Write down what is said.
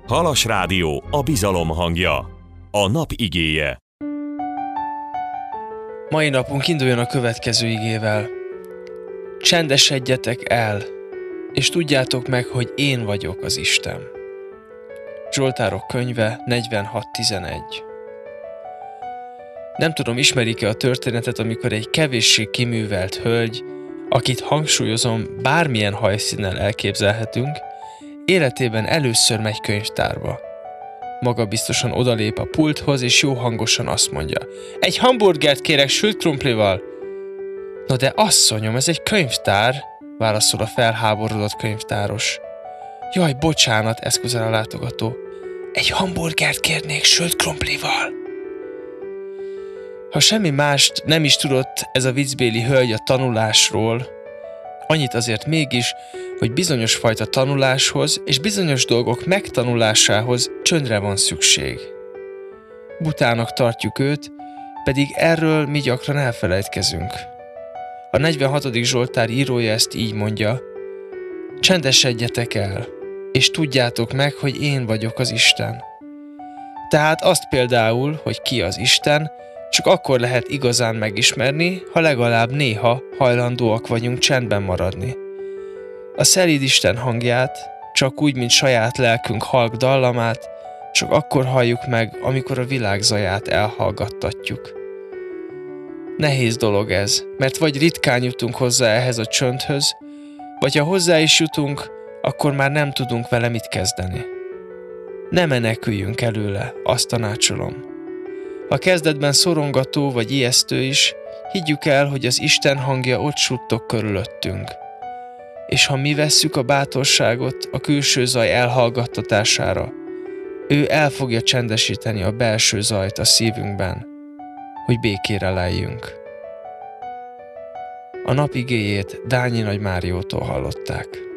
Halas Rádió, a bizalom hangja. A nap igéje. Mai napunk induljon a következő igével. Csendesedjetek el, és tudjátok meg, hogy én vagyok az Isten. Zsoltárok könyve 46:11. Nem tudom, ismerik-e a történetet, amikor egy kevéssé kiművelt hölgy, akit hangsúlyozom, bármilyen hajszínnel elképzelhetünk, életében először megy könyvtárba. Magabiztosan odalép a pulthoz, és jó hangosan azt mondja: egy hamburgert kérek sült krumplival. No de asszonyom, ez egy könyvtár, válaszol a felháborodott könyvtáros. Jaj, bocsánat, eszközöl a látogató. Egy hamburgert kérnék sült krumplival. Ha semmi mást nem is tudott ez a viccbéli hölgy a tanulásról, annyit azért mégis, hogy bizonyos fajta tanuláshoz és bizonyos dolgok megtanulásához csöndre van szükség. Butának tartjuk őt, pedig erről mi gyakran elfelejtkezünk. A 46. Zsoltár írója ezt így mondja: csendesedjetek el, és tudjátok meg, hogy én vagyok az Isten. Tehát azt például, hogy ki az Isten, csak akkor lehet igazán megismerni, ha legalább néha hajlandóak vagyunk csendben maradni. A szelíd Isten hangját, csak úgy, mint saját lelkünk halk dallamát, csak akkor halljuk meg, amikor a világ zaját elhallgattatjuk. Nehéz dolog ez, mert vagy ritkán jutunk hozzá ehhez a csöndhöz, vagy ha hozzá is jutunk, akkor már nem tudunk vele mit kezdeni. Ne meneküljünk előle, azt tanácsolom. Ha kezdetben szorongató vagy ijesztő is, higgyük el, hogy az Isten hangja ott suttog körülöttünk. És ha mi vesszük a bátorságot a külső zaj elhallgattatására, ő el fogja csendesíteni a belső zajt a szívünkben, hogy békére leljünk. A nap igéjét Dányi Nagy Máriótól hallották.